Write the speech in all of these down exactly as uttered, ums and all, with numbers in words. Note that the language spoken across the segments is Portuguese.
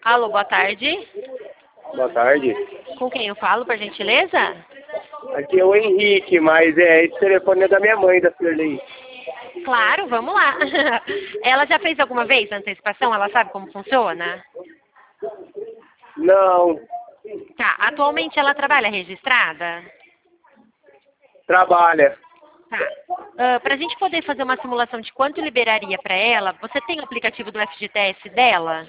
Alô, boa tarde. Boa tarde. Com quem eu falo, por gentileza? Aqui é o Henrique, mas é, esse telefone é da minha mãe, da Shirley. Claro, vamos lá. Ela já fez alguma vez a antecipação? Ela sabe como funciona? Não, Tá. Atualmente ela trabalha registrada? trabalha. Tá. Uh, para a gente poder fazer uma simulação de quanto liberaria para ela, você tem o aplicativo do F G T S dela?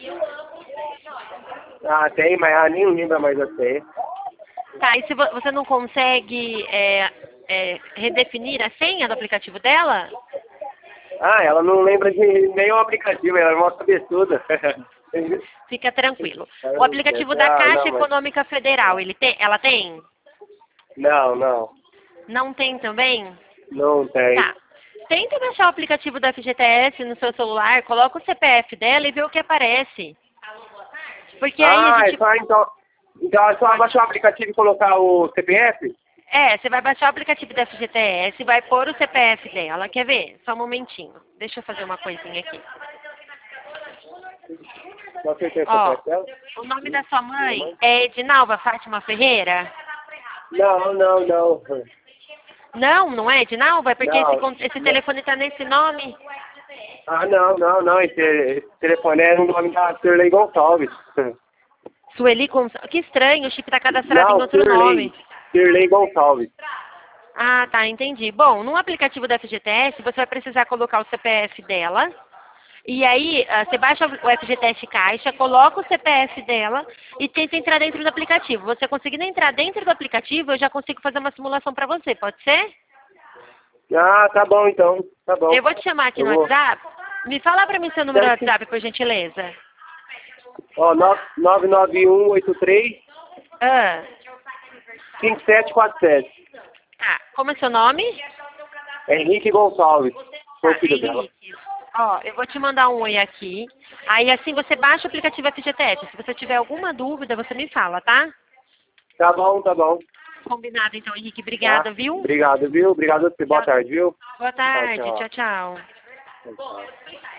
Ah, tem, mas ela nem lembra mais até. Tá, e se vo- você não consegue é, é, redefinir a senha do aplicativo dela? Ah, ela não lembra de nenhum aplicativo, ela é uma cabeçuda. Fica tranquilo. O aplicativo da Ah, Caixa não, mas... Econômica Federal, ele tem, ela tem? Não, não, Não tem também? não tem. Tá. Tenta baixar o aplicativo do F G T S no seu celular, coloca o C P F dela e vê o que aparece. Porque aí a Ah, é gente... só então... Então é só baixar o aplicativo e colocar o C P F? É, você vai baixar o aplicativo da F G T S e vai pôr o C P F dela. Quer ver? Só um momentinho. Deixa eu fazer uma coisinha aqui. Você tem o Ó, C P F dela? o nome da sua mãe é Edinalva Fátima Ferreira? Não, não, não. Não, não é Edinalva? É porque esse, Não. con- esse telefone está nesse nome? Ah, não, não, não. Esse, esse telefone é no nome da Shirley Gonçalves. Sueli Gonçalves. Que estranho, o chip está cadastrado em Não, outro Shirley. nome. Shirley Gonçalves. Ah, tá, entendi. Bom, no aplicativo da F G T S, você vai precisar colocar o C P F dela. E aí, ah, você baixa o F G T S Caixa, coloca o C P F dela e tenta entrar dentro do aplicativo. Você conseguindo entrar dentro do aplicativo, eu já consigo fazer uma simulação para você, pode ser? Ah, tá bom então. Tá bom. Eu vou te chamar aqui Eu no vou. WhatsApp. Me fala para mim seu número do Deve ser- WhatsApp, por gentileza. Ó, nove nove um oito três Ah, cinco sete quatro sete. tá. Como é seu nome? Henrique Gonçalves. Sou o Tá, filho dela. Henrique. Ó, eu vou te mandar um oi aqui. Aí assim você baixa o aplicativo F G T S. Se você tiver alguma dúvida, você me fala, tá? Tá bom, tá bom. Combinado então, Henrique. Tá. Obrigada, viu? Obrigado, viu? Obrigado a você. Boa Tchau. tarde, viu? Boa tarde. Tchau, Tchau, tchau. tchau.